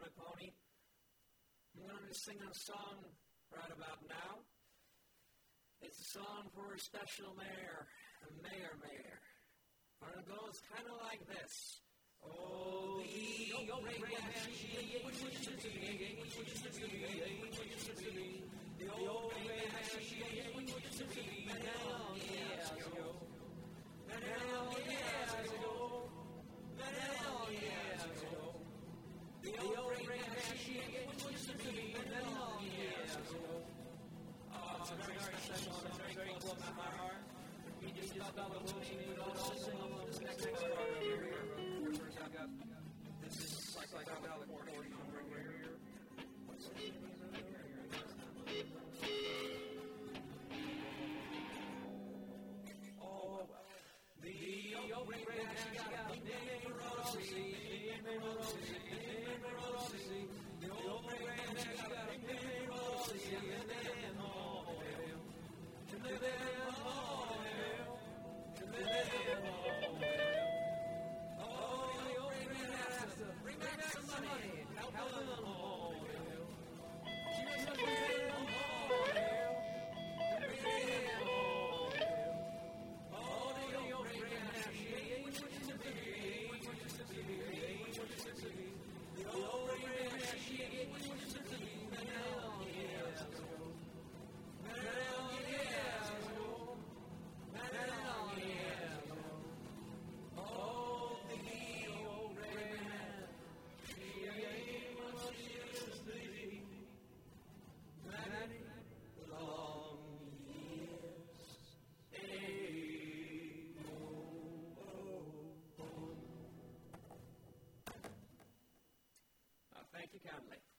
my pony. I'm going to sing a song right about now. It's a song for a special mayor, Mayor. And it goes kind of like this. Oh, the old red machine, which is to be, the old red machine, which is to be, many long years ago, many long years ago, many long years ago, the old red machine, which is to be, many long years ago. Oh, it's a very special song, it's very close to my heart. We just got the motion, we don't all sing along this next part right here. First, I've got this is like I'm out of the portion right here. Oh, the old red has got a name Rosie, the old red has got a name Rosie, and then all hell, and then all hell, and then all hell. Oh, the old red has to bring back some money, help them all hell. She's a big all hell, and then all hell. Oh, the old red has which is to be, which is to be, which is to be. The old red has which is to be, many long years ago. Many long years ago. Many long years ago. Oh, the old red man, she ain't what she used to be. Many long years. Thank you kindly.